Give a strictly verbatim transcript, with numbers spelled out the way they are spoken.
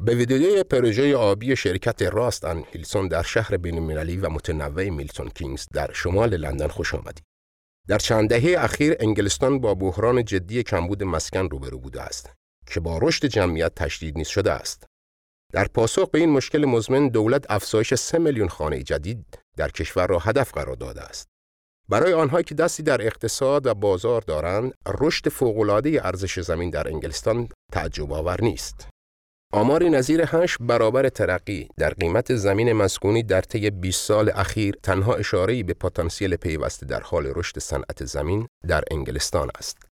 به ویدیوی پروژه آبی شرکت راست اند هیلسون در شهر بین‌المللی و متنوع میلتون کینز در شمال لندن خوش آمدید. در چند دهه اخیر انگلستان با بحران جدی کمبود مسکن روبرو بوده است که با رشد جمعیت تشدید نیز شده است. در پاسخ به این مشکل مزمن دولت افزایش سه میلیون خانه جدید در کشور را هدف قرار داده است. برای آنهایی که دستی در اقتصاد و بازار دارند، رشد فوق‌العاده ارزش زمین در انگلستان تعجب آور نیست. آماری نظیر هشت برابر ترقی در قیمت زمین مسکونی در طی بیست سال اخیر تنها اشاره‌ای به پتانسیل پیوسته در حال رشد صنعت زمین در انگلستان است.